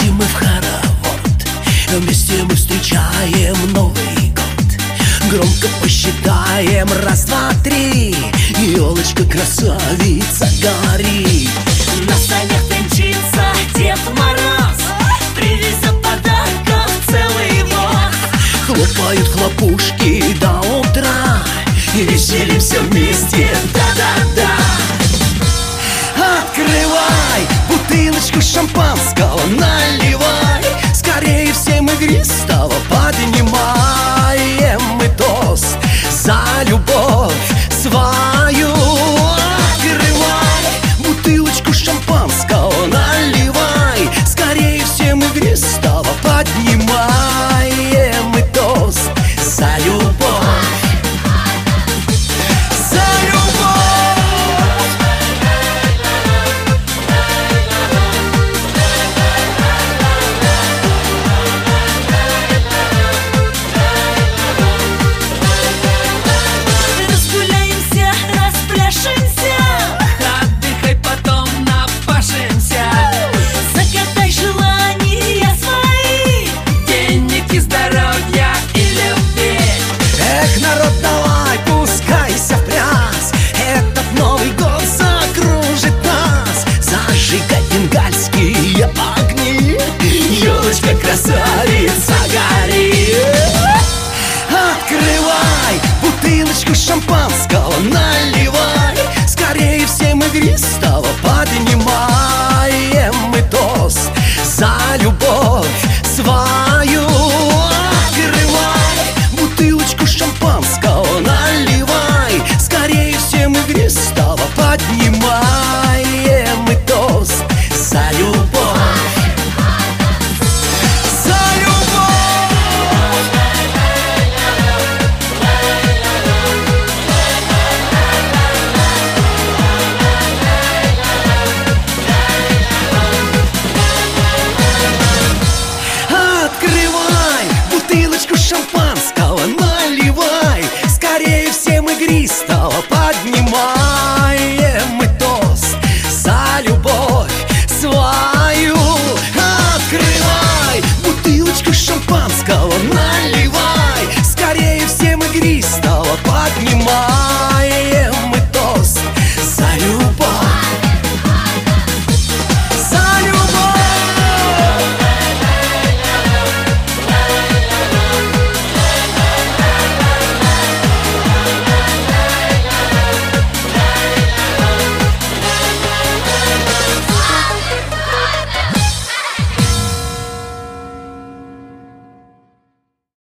Едем мы в хоровод, вместе мы встречаем Новый год. Громко посчитаем: раз, два, три, елочка красавица горит. На санях тенчится Дед Мороз, привезет подарков целый воз. Хлопают хлопушки до утра, и веселимся вместе, да-да-да. Открывай бутылочку шампанского, наливай, скорее всем игристого поднимаем мы тост за любовь свою. Открывай бутылочку шампанского, наливай, скорее всем игристого поднимаем мы тост за любовь. Бенгальские огни, елочка красавица горит. Открывай бутылочку шампанского, наливай, скорее всем игристого поднимаем мы тост за любовь свою. Открывай бутылочку шампанского, наливай, скорее всем игристого поднимаем мы тост за любовь. За любовь. Открывай бутылочку шампанского, наливай, скорее всем игристого поднимай.